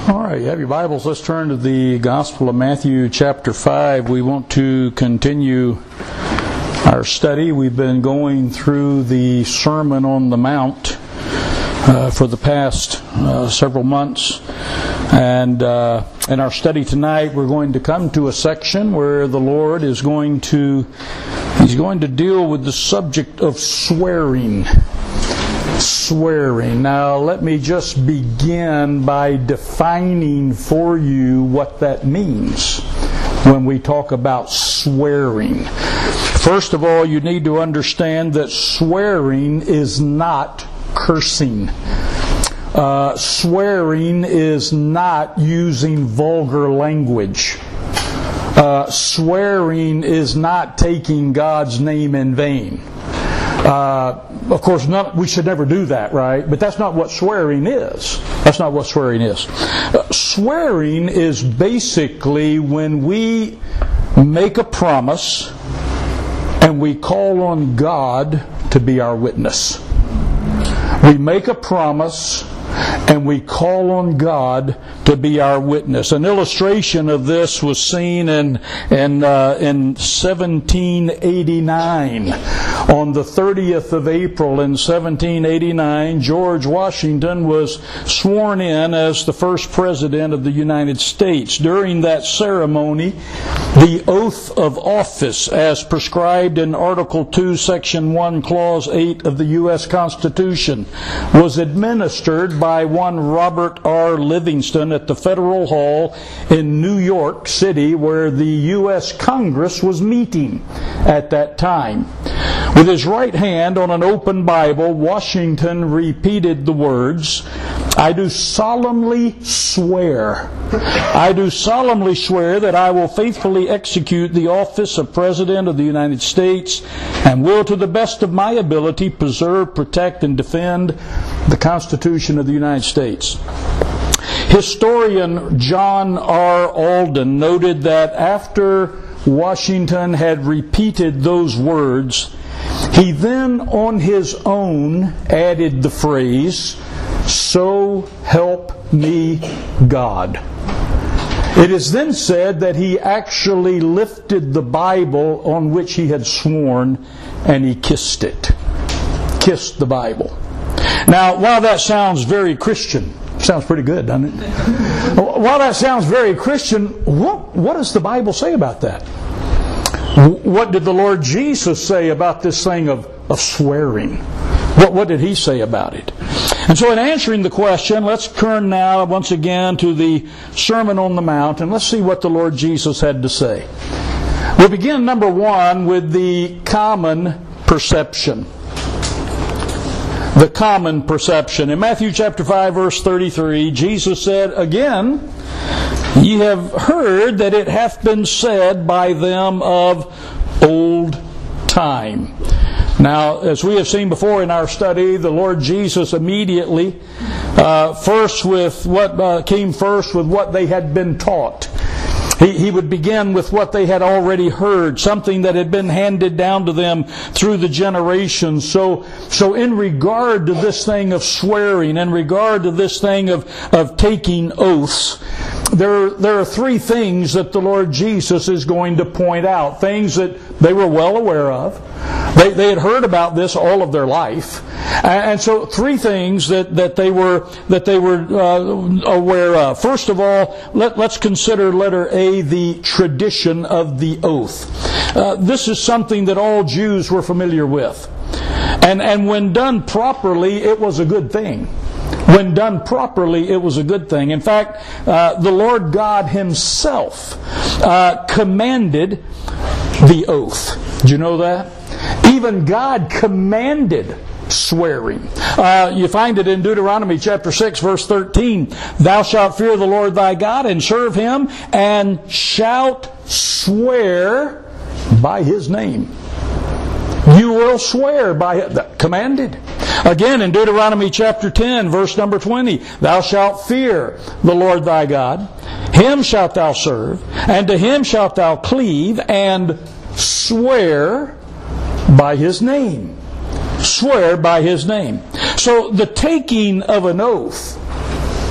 All right, you have your Bibles. Let's turn to the Gospel of Matthew chapter 5. We want to continue our study. We've been going through the Sermon on the Mount for the past several months. And in our study tonight, we're going to come to a section where the Lord is going to deal with the subject of swearing. Swearing. Now, let me just begin by defining for you what that means when we talk about swearing. First of all, you need to understand that swearing is not cursing. Swearing is not using vulgar language. Swearing is not taking God's name in vain. Of course, we should never do that, right? But that's not what swearing is. That's not what swearing is. Swearing is basically when we make a promise and we call on God to be our witness. We make a promise and we call on God to be our witness. An illustration of this was seen in 1789. On the 30th of April in 1789, George Washington was sworn in as the first president of the United States. During that ceremony, the oath of office, as prescribed in Article 2, Section 1, Clause 8 of the U.S. Constitution, was administered by one Robert R. Livingston at the Federal Hall in New York City, where the U.S. Congress was meeting at that time. With his right hand on an open Bible, Washington repeated the words, "I do solemnly swear. I do solemnly swear that I will faithfully execute the office of President of the United States and will to the best of my ability preserve, protect, and defend the Constitution of the United States." Historian John R. Alden noted that after Washington had repeated those words, he then on his own added the phrase, "So help me God." It is then said that he actually lifted the Bible on which he had sworn and he kissed it. Kissed the Bible. Now, while that sounds very Christian, sounds pretty good, doesn't it? While that sounds very Christian, what does the Bible say about that? What did the Lord Jesus say about this thing of swearing? What did He say about it? And so in answering the question, let's turn now once again to the Sermon on the Mount and let's see what the Lord Jesus had to say. We'll begin, number one, with the common perception. The common perception. In Matthew chapter 5, verse 33, Jesus said, "Again, ye have heard that it hath been said by them of old time." Now, as we have seen before in our study, the Lord Jesus immediately came first with what they had been taught. He would begin with what they had already heard, something that had been handed down to them through the generations. So in regard to this thing of swearing, in regard to this thing of taking oaths, there are three things that the Lord Jesus is going to point out, things that they were well aware of. They had heard about this all of their life. And so three things that they were aware of. First of all, let's consider letter A, the tradition of the oath. This is something that all Jews were familiar with. And when done properly, it was a good thing. When done properly, it was a good thing. In fact, the Lord God Himself commanded the oath. Did you know that? Even God commanded swearing. You find it in Deuteronomy chapter 6, verse 13. "Thou shalt fear the Lord thy God and serve Him, and shalt swear by His name." You will swear by it. Commanded. Again, in Deuteronomy chapter 10, verse number 20, "Thou shalt fear the Lord thy God, Him shalt thou serve, and to Him shalt thou cleave, and swear by His name." Swear by His name. So the taking of an oath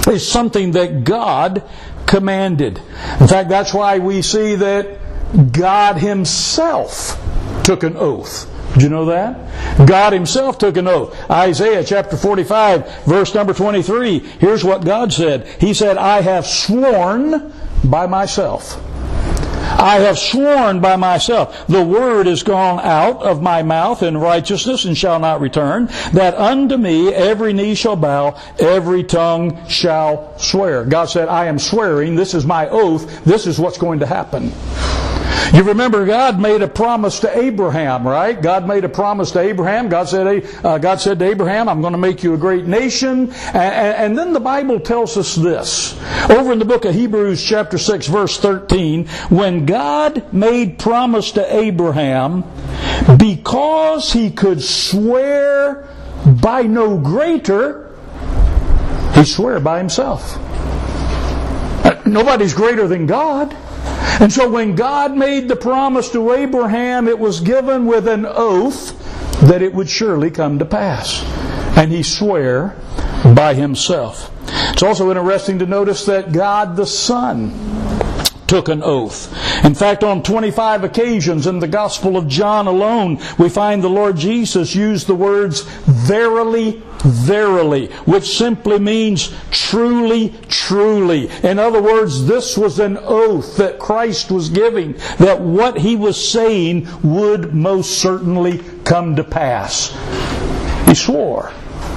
is something that God commanded. In fact, that's why we see that God Himself took an oath. Did you know that? God Himself took an oath. Isaiah chapter 45, verse number 23. Here's what God said. He said, I have sworn by myself. I have sworn by myself. The word is gone out of my mouth in righteousness and shall not return, that unto me every knee shall bow, every tongue shall swear. God said, I am swearing. This is my oath. This is what's going to happen. You remember God made a promise to Abraham, right? God made a promise to Abraham. God said to Abraham, I'm going to make you a great nation. And then the Bible tells us this. Over in the book of Hebrews chapter 6 verse 13, when God made promise to Abraham, because He could swear by no greater, He swore by Himself. Nobody's greater than God. And so when God made the promise to Abraham, it was given with an oath that it would surely come to pass. And He swore by Himself. It's also interesting to notice that God the Son took an oath. In fact, on 25 occasions in the Gospel of John alone, we find the Lord Jesus use the words, verily, verily, which simply means truly, truly. In other words, this was an oath that Christ was giving, that what He was saying would most certainly come to pass. He swore.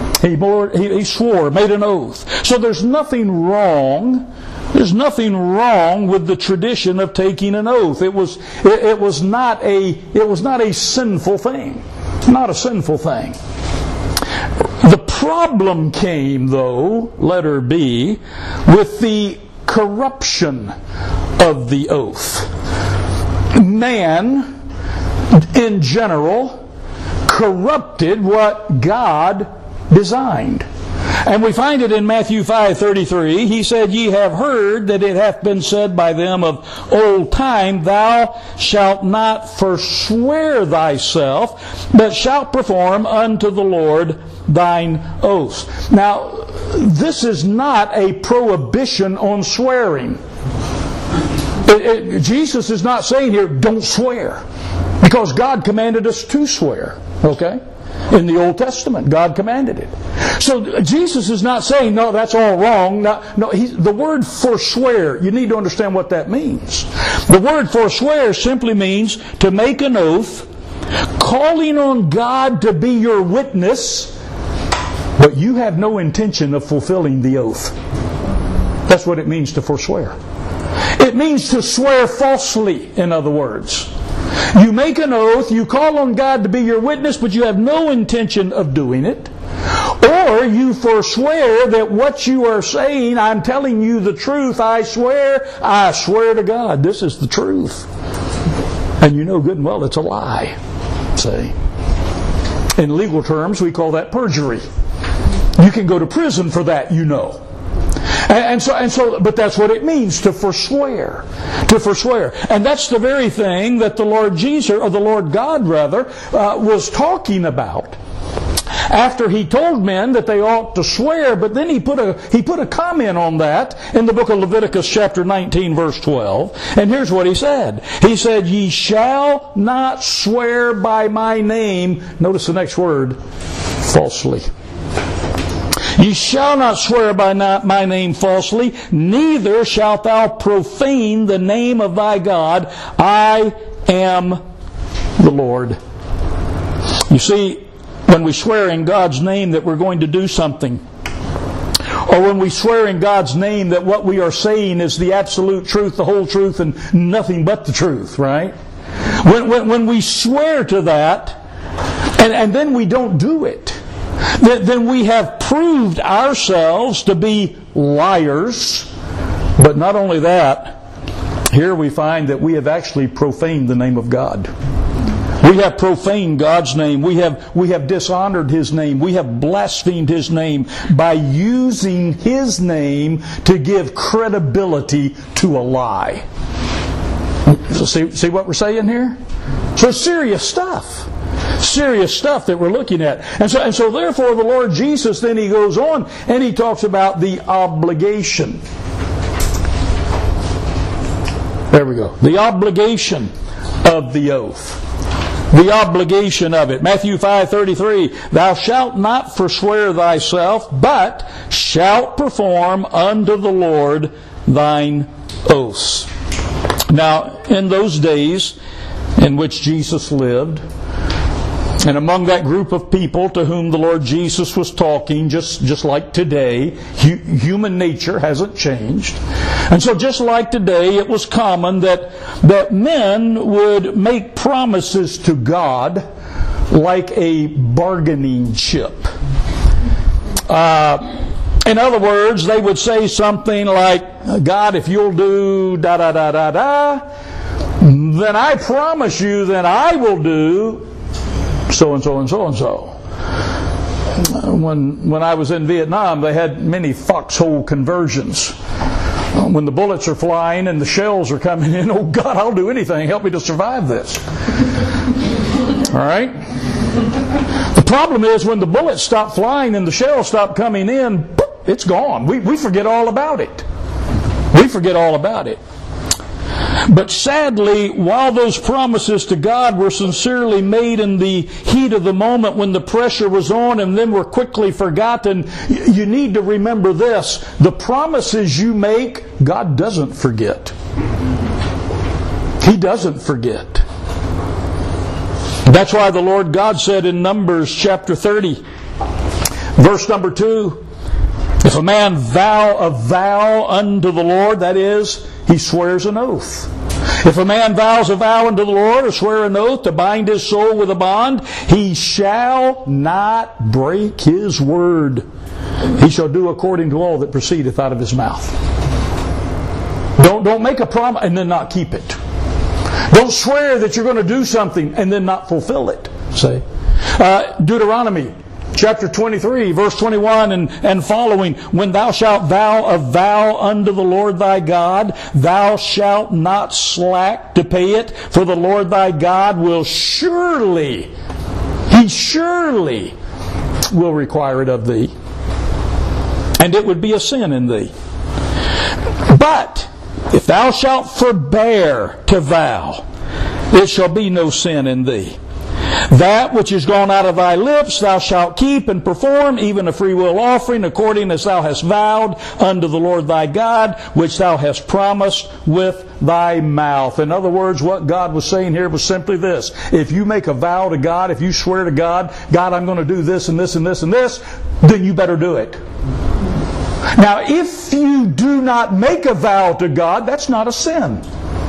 He swore, made an oath. So there's nothing wrong. There's nothing wrong with the tradition of taking an oath. It was not a sinful thing. Not a sinful thing. The problem came, though, letter B, with the corruption of the oath. Man, in general, corrupted what God designed. And we find it in Matthew 5:33. He said, Ye have heard that it hath been said by them of old time, Thou shalt not forswear thyself, but shalt perform unto the Lord thine oaths. Now, this is not a prohibition on swearing. Jesus is not saying here, don't swear, because God commanded us to swear. Okay? In the Old Testament, God commanded it. So Jesus is not saying, no, that's all wrong. No, the word forswear, you need to understand what that means. The word forswear simply means to make an oath, calling on God to be your witness, but you have no intention of fulfilling the oath. That's what it means to forswear. It means to swear falsely, in other words. You make an oath, you call on God to be your witness, but you have no intention of doing it. Or you forswear that what you are saying, I'm telling you the truth, I swear to God, this is the truth. And you know good and well it's a lie. See? In legal terms, we call that perjury. You can go to prison for that, you know. And so, but that's what it means to forswear. To forswear. And that's the very thing that the Lord Jesus, or the Lord God rather, was talking about. After He told men that they ought to swear, but then He put a comment on that in the book of Leviticus chapter 19 verse 12. And here's what He said. He said, Ye shall not swear by my name. Notice the next word, falsely. Ye shall not swear by my name falsely, neither shalt thou profane the name of thy God. I am the Lord. You see, when we swear in God's name that we're going to do something, or when we swear in God's name that what we are saying is the absolute truth, the whole truth, and nothing but the truth, right? When we swear to that, and then we don't do it, then we have proved ourselves to be liars. But not only that, here we find that we have actually profaned the name of God. We have profaned God's name. We have dishonored His name. We have blasphemed His name by using His name to give credibility to a lie. So see what we're saying here? So serious stuff. Serious stuff that we're looking at. And so therefore the Lord Jesus, then he goes on and he talks about the obligation. There we go. The obligation of the oath. The obligation of it. Matthew 5:33, thou shalt not forswear thyself, but shalt perform unto the Lord thine oaths. Now, in those days in which Jesus lived, and among that group of people to whom the Lord Jesus was talking, just like today, human nature hasn't changed. And so just like today, it was common that men would make promises to God like a bargaining chip. In other words, they would say something like, God, if you'll do da-da-da-da-da, then I promise you that I will do so-and-so and so-and-so. When I was in Vietnam, they had many foxhole conversions. When the bullets are flying and the shells are coming in, oh God, I'll do anything. Help me to survive this. All right? The problem is when the bullets stop flying and the shells stop coming in, it's gone. We forget all about it. We forget all about it. But sadly, while those promises to God were sincerely made in the heat of the moment when the pressure was on and then were quickly forgotten, you need to remember this. The promises you make, God doesn't forget. He doesn't forget. That's why the Lord God said in Numbers chapter 30, verse number 2, if a man vow a vow unto the Lord, that is, he swears an oath. If a man vows a vow unto the Lord or swear an oath to bind his soul with a bond, he shall not break his word. He shall do according to all that proceedeth out of his mouth. Don't make a promise and then not keep it. Don't swear that you're going to do something and then not fulfill it. See? Deuteronomy chapter 23, verse 21 and following, when thou shalt vow a vow unto the Lord thy God, thou shalt not slack to pay it, for the Lord thy God will surely, He surely will require it of thee, and it would be a sin in thee. But if thou shalt forbear to vow, it shall be no sin in thee. That which is gone out of thy lips thou shalt keep and perform, even a freewill offering, according as thou hast vowed unto the Lord thy God, which thou hast promised with thy mouth. In other words, what God was saying here was simply this. If you make a vow to God, if you swear to God, God, I'm going to do this and this and this and this, then you better do it. Now, if you do not make a vow to God, that's not a sin.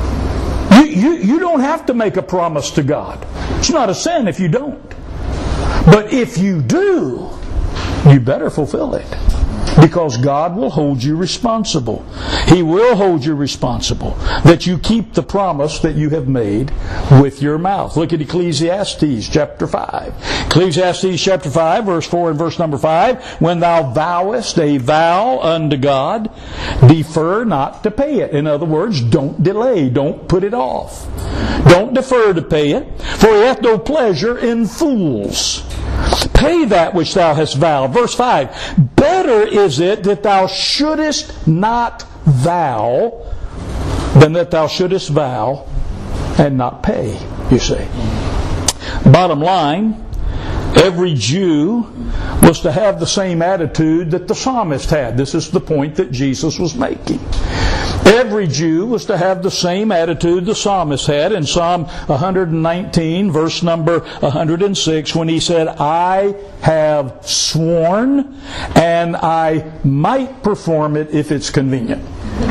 You don't have to make a promise to God. It's not a sin if you don't. But if you do, you better fulfill it. Because God will hold you responsible. He will hold you responsible that you keep the promise that you have made with your mouth. Look at Ecclesiastes chapter 5. Ecclesiastes chapter 5, verse 4 and verse number 5. When thou vowest a vow unto God, defer not to pay it. In other words, don't delay. Don't put it off. Don't defer to pay it. For he hath no pleasure in fools. Pay that which thou hast vowed. Verse 5. Better is it that thou shouldest not vow than that thou shouldest vow and not pay, you see. Bottom line, every Jew was to have the same attitude that the psalmist had. This is the point that Jesus was making. Every Jew was to have the same attitude the psalmist had in Psalm 119, verse number 106, when he said, I have sworn, and I might perform it if it's convenient.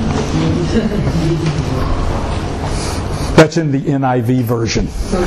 That's in the NIV version.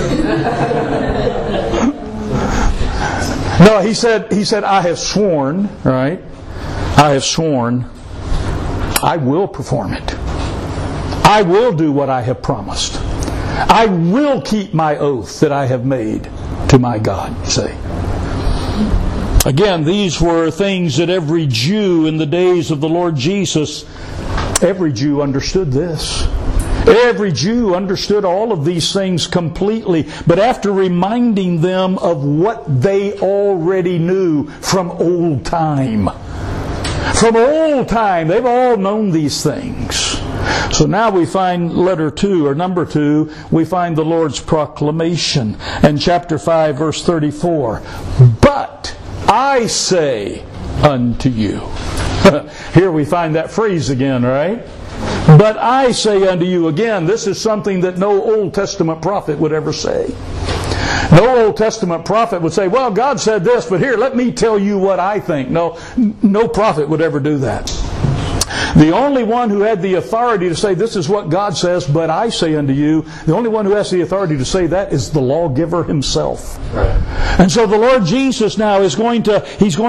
No, he said, I have sworn, right? I have sworn, I will perform it. I will do what I have promised. I will keep my oath that I have made to my God, say. Again, these were things that every Jew in the days of the Lord Jesus, every Jew understood this. Every Jew understood all of these things completely, but after reminding them of what they already knew from old time. From old time, they've all known these things. So now we find letter 2, or number 2, we find the Lord's proclamation in chapter 5, verse 34. But I say unto you. Here we find that phrase again, right? But I say unto you. Again, this is something that no Old Testament prophet would ever say. No Old Testament prophet would say, well, God said this, but here, let me tell you what I think. No prophet would ever do that. The only one who had the authority to say, this is what God says, but I say unto you, the only one who has the authority to say that is the lawgiver himself. Right. And so the Lord Jesus now is going to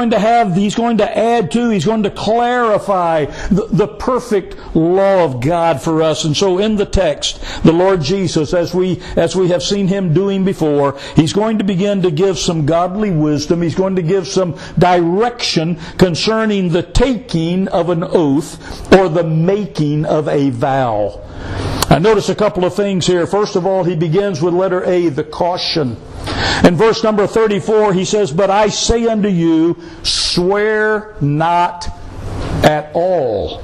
add to, he's going to clarify the perfect law of God for us. And so in the text, the Lord Jesus, as we have seen him doing before, he's going to begin to give some godly wisdom. He's going to give some direction concerning the taking of an oath or the making of a vow. I notice a couple of things here. First of all, he begins with letter A, the caution. In verse number 34, he says, but I say unto you, swear not at all.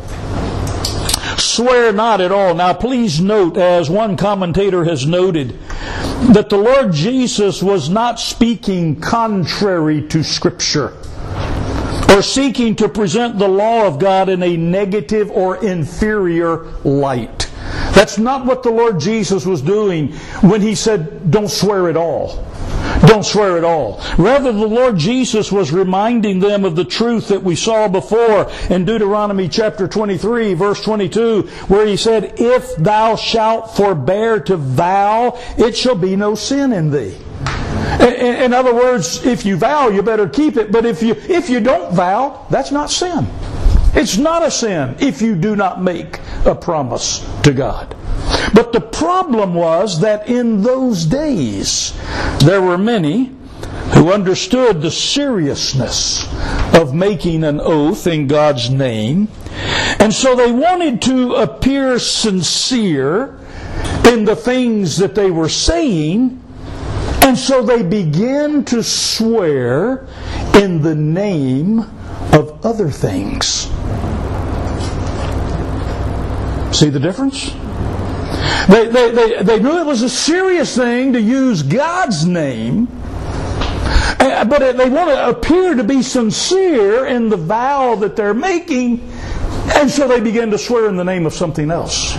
Swear not at all. Now please note, as one commentator has noted, that the Lord Jesus was not speaking contrary to Scripture, or seeking to present the law of God in a negative or inferior light. That's not what the Lord Jesus was doing when he said, don't swear at all. Don't swear at all. Rather, the Lord Jesus was reminding them of the truth that we saw before in Deuteronomy chapter 23, verse 22, where he said, if thou shalt forbear to vow, it shall be no sin in thee. In other words, if you vow, you better keep it. But if you don't vow, that's not sin. It's not a sin if you do not make a promise to God. But the problem was that in those days, there were many who understood the seriousness of making an oath in God's name. And so they wanted to appear sincere in the things that they were saying. And so they began to swear in the name of other things. See the difference? They knew it was a serious thing to use God's name, but they want to appear to be sincere in the vow that they're making, and so they begin to swear in the name of something else.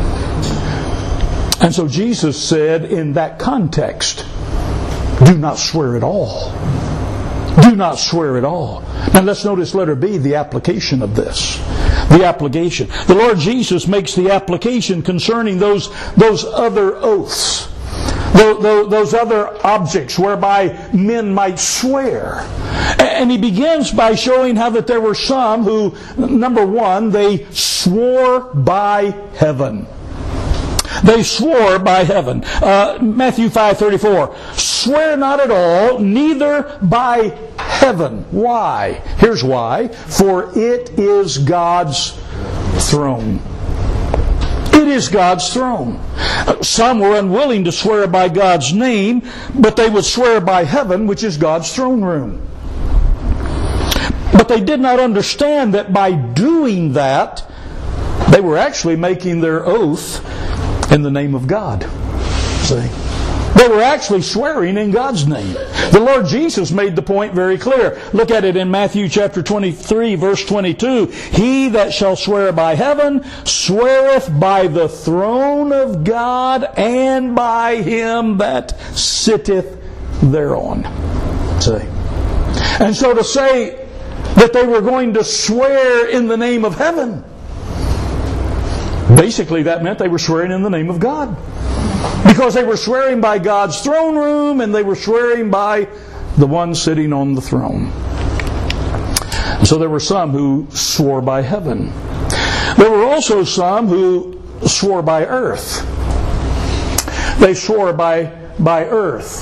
And so Jesus said in that context, do not swear at all. Do not swear at all. Now let's notice letter B, the application of this. The application. The Lord Jesus makes the application concerning those other oaths. Those other objects whereby men might swear. And he begins by showing how that there were some who, number one, they swore by heaven. They swore by heaven. Matthew 5:34. Swear not at all, neither by heaven. Why? Here's why. For it is God's throne. It is God's throne. Some were unwilling to swear by God's name, but they would swear by heaven, which is God's throne room. But they did not understand that by doing that, they were actually making their oath in the name of God. See? They were actually swearing in God's name. The Lord Jesus made the point very clear. Look at it in Matthew chapter 23, verse 22. He that shall swear by heaven sweareth by the throne of God and by him that sitteth thereon. See? And so to say that they were going to swear in the name of heaven, basically that meant they were swearing in the name of God. Because they were swearing by God's throne room and they were swearing by the one sitting on the throne. And so there were some who swore by heaven. There were also some who swore by earth. They swore by earth.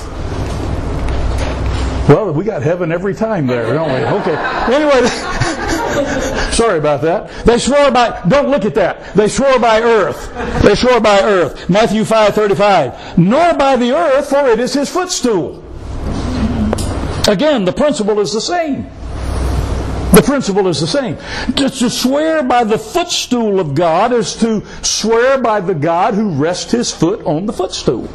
Well, we got heaven every time there, don't we? Okay. Anyway, Sorry about that. They swore by, don't look at that. They swore by earth. They swore by earth. Matthew 5:35. Nor by the earth, for it is his footstool. Again, the principle is the same. The principle is the same. To swear by the footstool of God is to swear by the God who rests his foot on the footstool.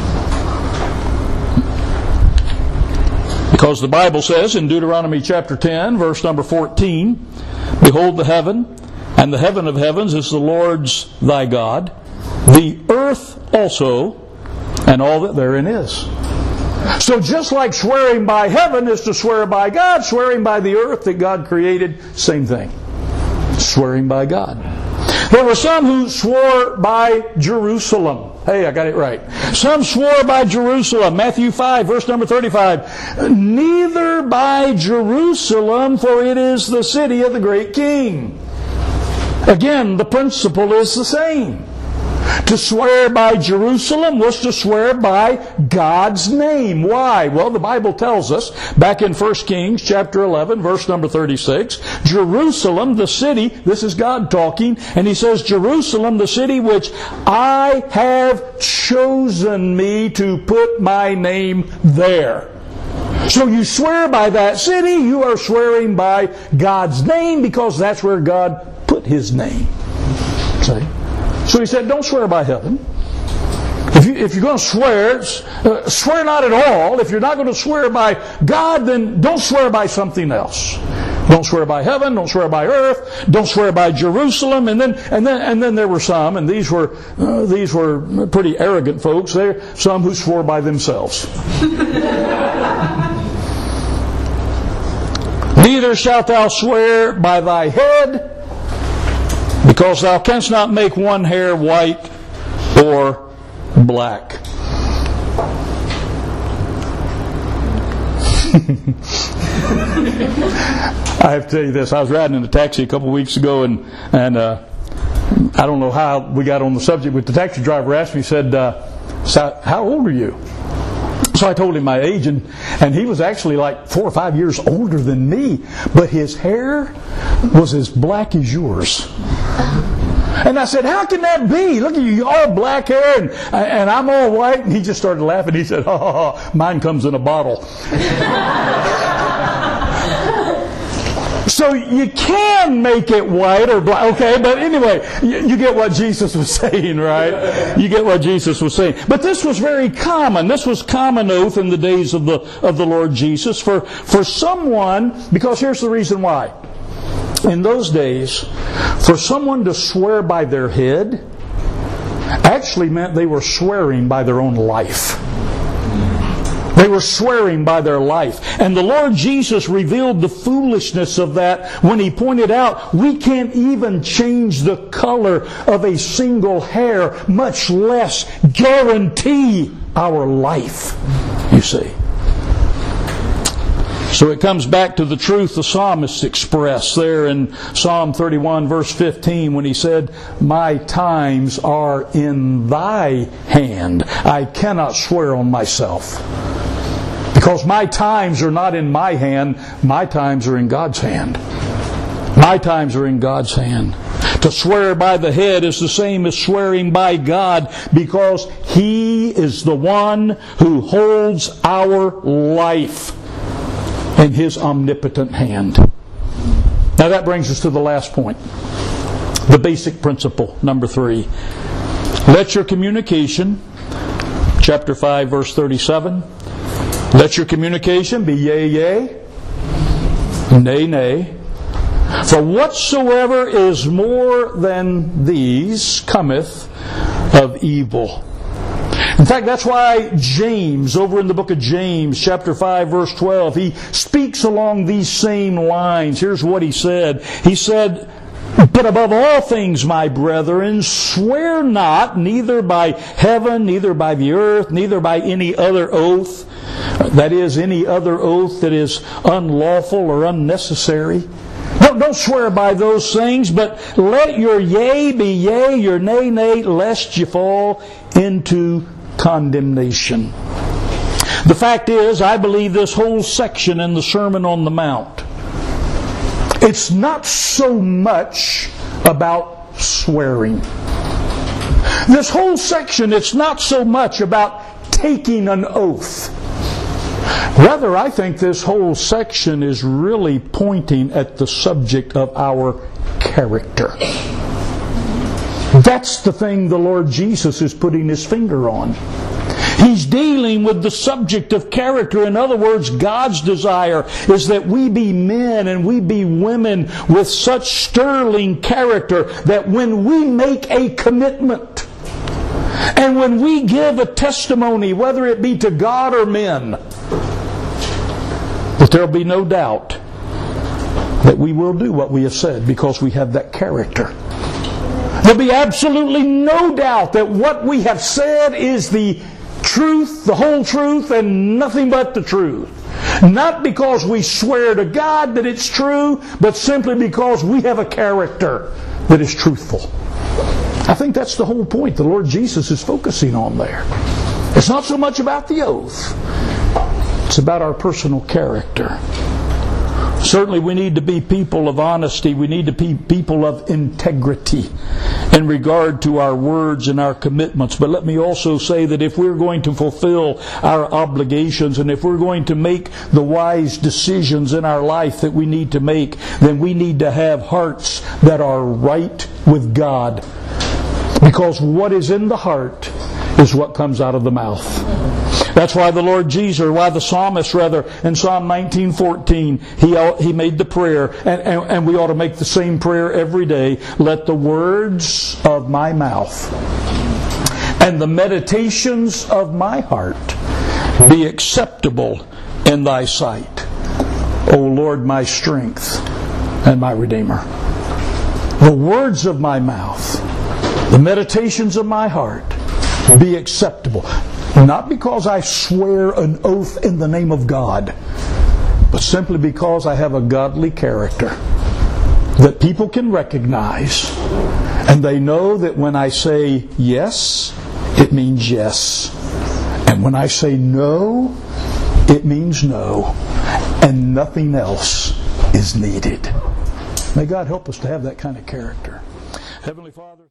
Because the Bible says in Deuteronomy chapter 10, verse number 14, Behold the heaven, and the heaven of heavens is the Lord's thy God, the earth also, and all that therein is. So just like swearing by heaven is to swear by God, swearing by the earth that God created, same thing. Swearing by God. There were some who swore by Jerusalem. Hey, I got it right. Some swore by Jerusalem. Matthew 5, verse number 35. Neither by Jerusalem, for it is the city of the great king. Again, the principle is the same. To swear by Jerusalem was to swear by God's name. Why? Well, the Bible tells us, back in 1 Kings chapter 11, verse number 36, Jerusalem, the city, this is God talking, and He says, Jerusalem, the city which I have chosen me to put my name there. So you swear by that city, you are swearing by God's name because that's where God put His name. See? So he said, don't swear by heaven. If you're going to swear, swear not at all. If you're not going to swear by God, then don't swear by something else. Don't swear by heaven. Don't swear by earth. Don't swear by Jerusalem. And then there were some, and these were pretty arrogant folks. There some who swore by themselves. Neither shalt thou swear by thy head, because thou canst not make one hair white or black. I have to tell you this. I was riding in a taxi a couple of weeks ago, and I don't know how we got on the subject, but the taxi driver asked me, he said, so how old are you? So I told him my age, and he was actually like 4 or 5 years older than me, but his hair was as black as yours. And I said, how can that be? Look at you, all black hair, and I'm all white. And he just started laughing. He said, oh, mine comes in a bottle. So you can make it white or black, okay? But anyway, you get what Jesus was saying, right? You get what Jesus was saying. But this was very common. This was common oath in the days of the Lord Jesus for someone, because here's the reason why. In those days, for someone to swear by their head actually meant they were swearing by their own life. They were swearing by their life. And the Lord Jesus revealed the foolishness of that when He pointed out we can't even change the color of a single hair, much less guarantee our life, you see. So it comes back to the truth the psalmist expressed there in Psalm 31 verse 15 when he said, my times are in thy hand. I cannot swear on myself. Because my times are not in my hand, my times are in God's hand. My times are in God's hand. To swear by the head is the same as swearing by God, because He is the one who holds our life in His omnipotent hand. Now that brings us to the last point. The basic principle, number 3. Let your communication, chapter 5, verse 37, let your communication be yea, yea, nay, nay. For whatsoever is more than these cometh of evil. In fact, that's why James, over in the book of James, chapter 5, verse 12, he speaks along these same lines. Here's what he said. He said, but above all things, my brethren, swear not, neither by heaven, neither by the earth, neither by any other oath. That is, any other oath that is unlawful or unnecessary. Don't swear by those things, but let your yea be yea, your nay, nay, lest you fall into condemnation. The fact is, I believe this whole section in the Sermon on the Mount It's not so much about swearing. This whole section, it's not so much about taking an oath. Rather, I think this whole section is really pointing at the subject of our character. That's the thing the Lord Jesus is putting His finger on. He's dealing with the subject of character. In other words, God's desire is that we be men and we be women with such sterling character that when we make a commitment and when we give a testimony, whether it be to God or men, that there will be no doubt that we will do what we have said because we have that character. There'll be absolutely no doubt that what we have said is the truth, the whole truth, and nothing but the truth. Not because we swear to God that it's true, but simply because we have a character that is truthful. I think that's the whole point the Lord Jesus is focusing on there. It's not so much about the oath. It's about our personal character. Certainly we need to be people of honesty. We need to be people of integrity in regard to our words and our commitments. But let me also say that if we're going to fulfill our obligations and if we're going to make the wise decisions in our life that we need to make, then we need to have hearts that are right with God. Because what is in the heart is what comes out of the mouth. That's why the Lord Jesus, or why the psalmist rather, in Psalm 19:14, he made the prayer, and we ought to make the same prayer every day. Let the words of my mouth and the meditations of my heart be acceptable in thy sight, O Lord, my strength and my Redeemer. The words of my mouth, the meditations of my heart be acceptable. Not because I swear an oath in the name of God, but simply because I have a godly character that people can recognize. And they know that when I say yes, it means yes. And when I say no, it means no. And nothing else is needed. May God help us to have that kind of character. Heavenly Father.